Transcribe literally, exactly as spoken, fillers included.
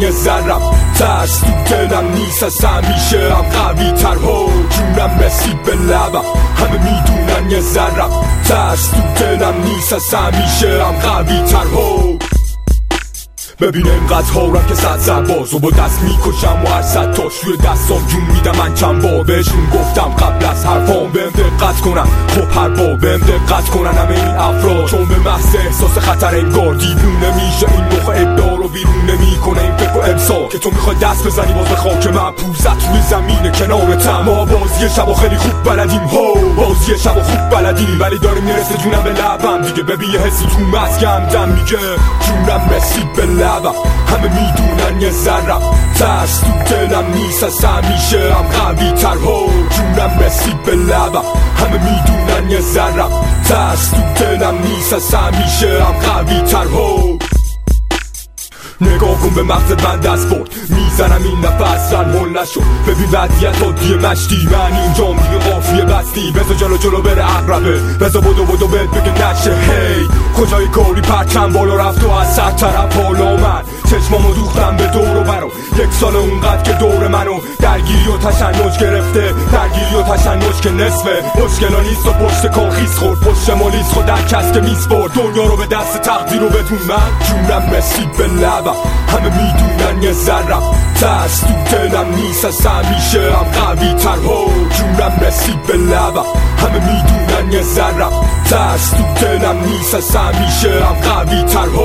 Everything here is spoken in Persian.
یه ذرم ترس تو دلم نیست از همیشه هم قوی تر ها جونم رسید به لبم همه میدونن یه ذرم ترس تو دلم نیست از همیشه هم قوی تر ها ببین انقدر هارم که صد سرباز و با دست میکشم و هر صد تاش روی دستام جون میدم من چند بار بهشون گفتم قبل از حرفام بهم دقت کنن خب هر بار بهم دقت کنن همه این افراد چون به محض احساس خطر انگار دیوونه میشه این مخ ابدار رو بیرون نمیکنه این فکر و امسا که تو میخوای دست بزنی باز به خاک من پوزت روی زمین کنارتم ما بازی شبا خیلی خوب بلدیم ها بازی شبا خوب بلدیم ولی داره میرسه جونم به لبم دیگه ببین یه حسی تو مسکم دم میگه جونم رسید به لبم همه میدونن یه ذرم ترس تو دلم نیست از همیشه هم قوی تر ها جونم رسید به لبم همه میدونن یه ذرم ترس تو دلم نیست از همیشه هم قوی تر ها نگاه کن به مغزت من دست برد میزنم این نفس رنمون نشد ببین وضعیت عادی مشتی من اینجام دیگه قافیه بستی بذار جلو جلو بره عقربه بذار بدو بدو بهت بگه نشه هی کجای کاری پرچم بالا رفت و از سر طرف حالا من چشمامو دوختم به دور و برم یک سال اونقدر که دور منو درگیری و تشنج گرفته درگیری و تشنج که نصفه مشکلا نیست و پشت کار خیس خورد پشت مالیس خود در کس که میسپرد دنیا رو به دست تقدیر رو بدون من جونم رسید به لبم همه میدونن یه ذرم ترس تو دلم نیست از همیشه هم قوی تر ها جونم رسید به لبم همه میدونن یه ذرم ترس تو دلم نیست از همیشه هم قوی تر ها